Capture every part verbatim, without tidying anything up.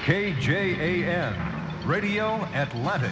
K J A N, Radio Atlantic.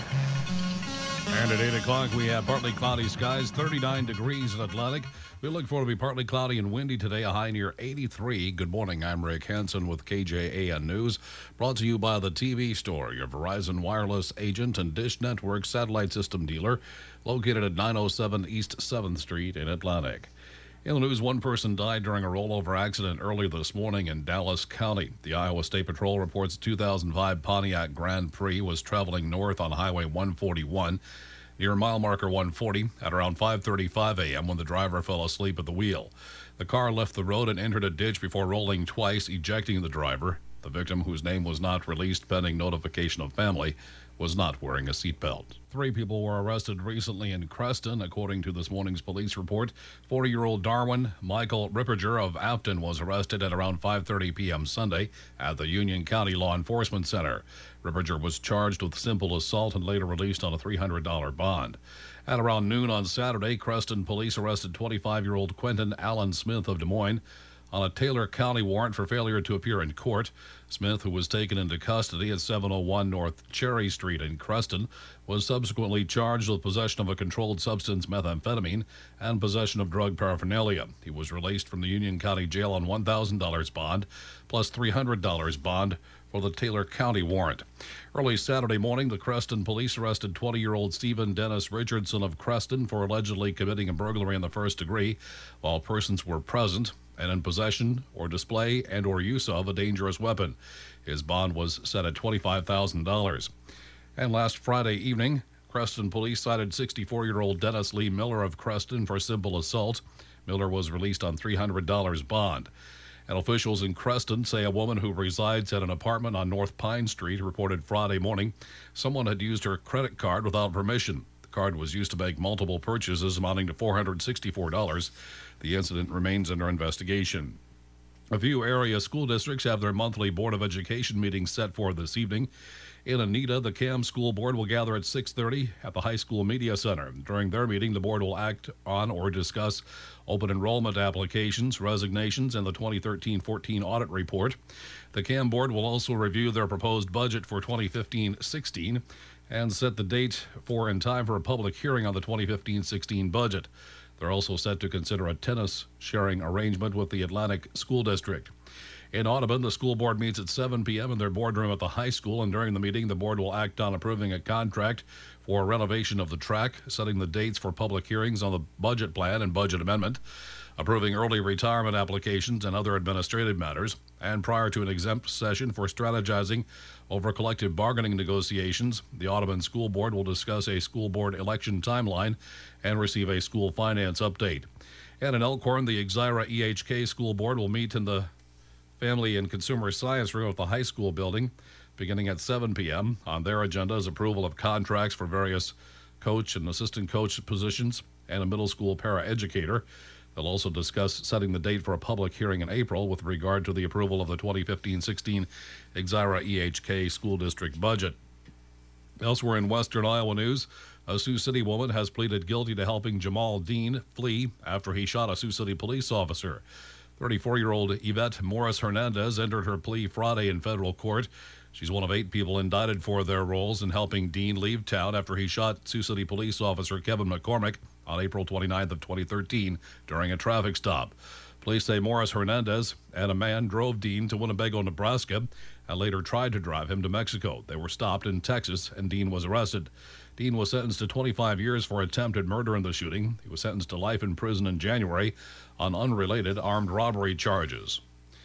And at eight o'clock, we have partly cloudy skies, thirty-nine degrees in Atlantic. We look forward to be partly cloudy and windy today, a high near eighty-three. Good morning, I'm Rick Hansen with K J A N News, brought to you by the T V Store, your Verizon wireless agent and Dish Network satellite system dealer, located at nine oh seven East seventh Street in Atlantic. In the news, one person died during a rollover accident early this morning in Dallas County. The Iowa State Patrol reports a two thousand five Pontiac Grand Prix was traveling north on Highway one forty-one near mile marker one forty at around five thirty-five a.m. when the driver fell asleep at the wheel. The car left the road and entered a ditch before rolling twice, ejecting the driver. The victim, whose name was not released pending notification of family, was not wearing a seatbelt. Three people were arrested recently in Creston, according to this morning's police report. forty-year-old Darwin Michael Ripperger of Afton was arrested at around five thirty p.m. Sunday at the Union County Law Enforcement Center. Ripperger was charged with simple assault and later released on a three hundred dollars bond. At around noon on Saturday, Creston police arrested twenty-five-year-old Quentin Allen Smith of Des Moines on a Taylor County warrant for failure to appear in court. Smith, who was taken into custody at seven oh one North Cherry Street in Creston, was subsequently charged with possession of a controlled substance, methamphetamine, and possession of drug paraphernalia. He was released from the Union County Jail on one thousand dollars bond, plus three hundred dollars bond for the Taylor County warrant. Early Saturday morning, the Creston police arrested twenty-year-old Stephen Dennis Richardson of Creston for allegedly committing a burglary in the first degree while persons were present and in possession or display and or use of a dangerous weapon. His bond was set at twenty-five thousand dollars. And last Friday evening, Creston police cited sixty-four-year-old Dennis Lee Miller of Creston for simple assault. Miller was released on three hundred dollars bond. And officials in Creston say a woman who resides at an apartment on North Pine Street reported Friday morning someone had used her credit card without permission. The card was used to make multiple purchases amounting to four hundred sixty-four dollars. The incident remains under investigation. A few area school districts have their monthly Board of Education meetings set for this evening. In Anita, the C A M School Board will gather at six thirty at the High School Media Center. During their meeting, the board will act on or discuss open enrollment applications, resignations, and the twenty thirteen fourteen audit report. The C A M Board will also review their proposed budget for twenty fifteen sixteen and set the date for and time for a public hearing on the twenty fifteen sixteen budget. They're also set to consider a tennis sharing arrangement with the Atlantic School District. In Audubon, the school board meets at seven p.m. in their boardroom at the high school, and during the meeting, the board will act on approving a contract for renovation of the track, setting the dates for public hearings on the budget plan and budget amendment, approving early retirement applications and other administrative matters, and prior to an exempt session for strategizing over collective bargaining negotiations, the Audubon School Board will discuss a school board election timeline and receive a school finance update. And in Elkhorn, the Exira E H K School Board will meet in the Family and Consumer Science Room of the high school building beginning at seven p.m. On their agenda is approval of contracts for various coach and assistant coach positions and a middle school paraeducator. They'll also discuss setting the date for a public hearing in April with regard to the approval of the twenty fifteen sixteen Exira E H K school district budget. Elsewhere in Western Iowa news, a Sioux City woman has pleaded guilty to helping Jamal Dean flee after he shot a Sioux City police officer. thirty-four-year-old Yvette Morris Hernandez entered her plea Friday in federal court. She's one of eight people indicted for their roles in helping Dean leave town after he shot Sioux City police officer Kevin McCormick on April twenty-ninth of twenty thirteen during a traffic stop. Police say Morris Hernandez and a man drove Dean to Winnebago, Nebraska, and later tried to drive him to Mexico. They were stopped in Texas, and Dean was arrested. Dean was sentenced to twenty-five years for attempted murder in the shooting. He was sentenced to life in prison in January on unrelated armed robbery charges.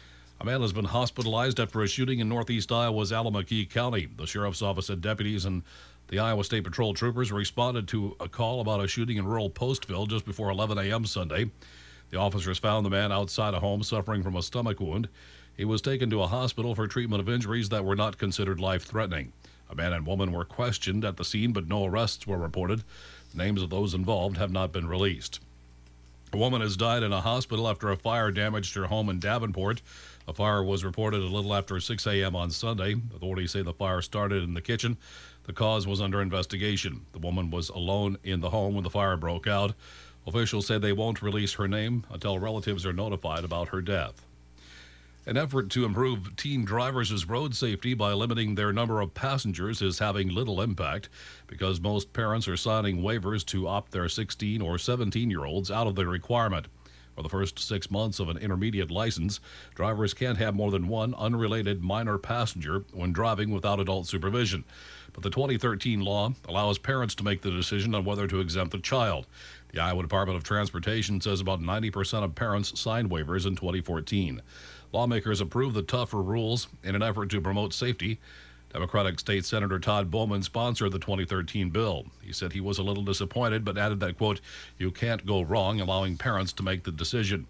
A man has been hospitalized after a shooting in northeast Iowa's Allamakee County. The sheriff's office said deputies and the Iowa State Patrol troopers responded to a call about a shooting in rural Postville just before eleven a.m. Sunday. The officers found the man outside a home suffering from a stomach wound. He was taken to a hospital for treatment of injuries that were not considered life-threatening. A man and woman were questioned at the scene, but no arrests were reported. The names of those involved have not been released. A woman has died in a hospital after a fire damaged her home in Davenport. The fire was reported a little after six a.m. on Sunday. Authorities say the fire started in the kitchen. The cause was under investigation. The woman was alone in the home when the fire broke out. Officials say they won't release her name until relatives are notified about her death. An effort to improve teen drivers' road safety by limiting their number of passengers is having little impact because most parents are signing waivers to opt their sixteen or seventeen year olds out of the requirement. For the first six months of an intermediate license, drivers can't have more than one unrelated minor passenger when driving without adult supervision. But the twenty thirteen law allows parents to make the decision on whether to exempt a child. The Iowa Department of Transportation says about ninety percent of parents signed waivers in twenty fourteen. Lawmakers approved the tougher rules in an effort to promote safety. Democratic State Senator Todd Bowman sponsored the twenty thirteen bill. He said he was a little disappointed, but added that, quote, you can't go wrong allowing parents to make the decision.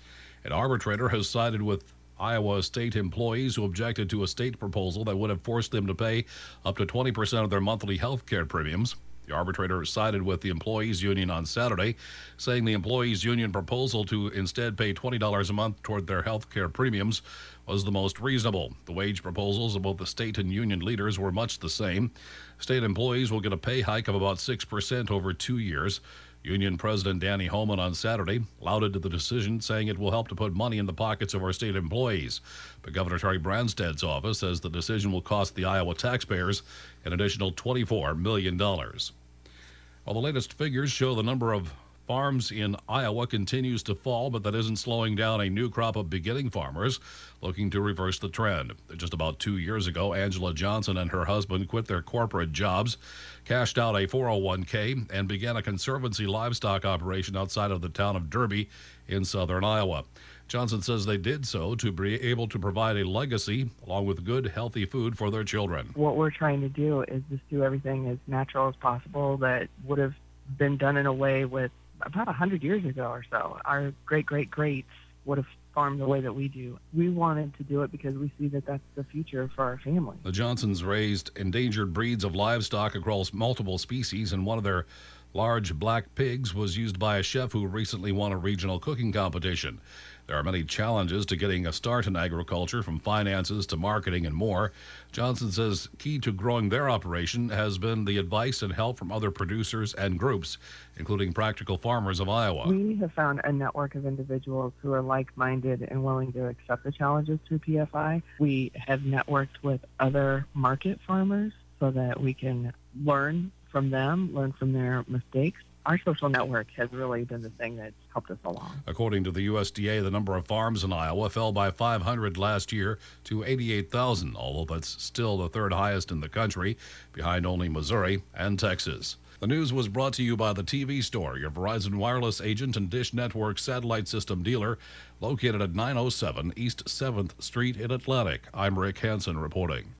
An arbitrator has sided with Iowa state employees who objected to a state proposal that would have forced them to pay up to twenty percent of their monthly health care premiums. The arbitrator sided with the employees union on Saturday, saying the employees union proposal to instead pay twenty dollars a month toward their health care premiums was the most reasonable. The wage proposals of both the state and union leaders were much the same. State employees will get a pay hike of about six percent over two years. Union President Danny Homan on Saturday lauded the decision, saying it will help to put money in the pockets of our state employees. But Governor Terry Branstad's office says the decision will cost the Iowa taxpayers an additional twenty-four million dollars. Well, the latest figures show the number of farms in Iowa continues to fall, but that isn't slowing down a new crop of beginning farmers looking to reverse the trend. Just about two years ago, Angela Johnson and her husband quit their corporate jobs, cashed out a four oh one k, and began a conservancy livestock operation outside of the town of Derby in southern Iowa. Johnson says they did so to be able to provide a legacy along with good, healthy food for their children. What we're trying to do is just do everything as natural as possible that would have been done in a way with about one hundred years ago or so. Our great-great-greats would have farmed the way that we do. We wanted to do it because we see that that's the future for our family. The Johnsons raised endangered breeds of livestock across multiple species, and one of their large black pigs was used by a chef who recently won a regional cooking competition. There are many challenges to getting a start in agriculture, from finances to marketing and more. Johnson says key to growing their operation has been the advice and help from other producers and groups, including Practical Farmers of Iowa. We have found a network of individuals who are like-minded and willing to accept the challenges through P F I. We have networked with other market farmers so that we can learn from them, learn from their mistakes. Our social network has really been the thing that's helped us along. According to the U S D A, the number of farms in Iowa fell by five hundred last year to eighty-eight thousand, although that's still the third highest in the country, behind only Missouri and Texas. The news was brought to you by the T V Store, your Verizon Wireless agent and Dish Network satellite system dealer, located at nine oh seven East seventh Street in Atlantic. I'm Rick Hansen reporting.